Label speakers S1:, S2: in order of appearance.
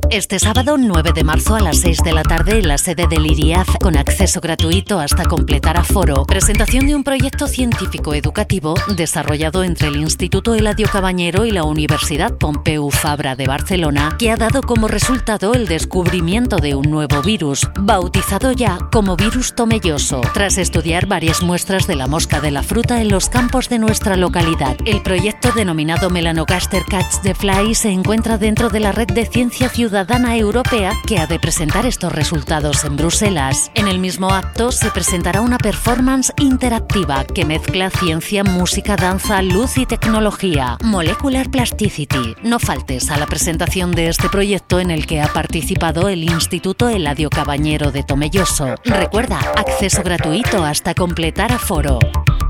S1: Este sábado 9 de marzo a las 6 de la tarde en la sede del IRIAZ, con acceso gratuito hasta completar aforo, presentación de un proyecto científico-educativo desarrollado entre el Instituto Eladio Cabanyero y la Universidad Pompeu Fabra de Barcelona, que ha dado como resultado el descubrimiento de un nuevo virus, bautizado ya como virus tomelloso, tras estudiar varias muestras de la mosca de la fruta en los campos de nuestra localidad. El proyecto, denominado Melanogaster Catch the Fly, se encuentra dentro de la Red de Ciencia Ciudadana Europea, que ha de presentar estos resultados en Bruselas. En el mismo acto se presentará una performance interactiva que mezcla ciencia, música, danza, luz y tecnología. Molecular Plasticity. No faltes a la presentación de este proyecto en el que ha participado el Instituto Eladio Cabanyero de Tomelloso. Recuerda, acceso gratuito hasta completar aforo.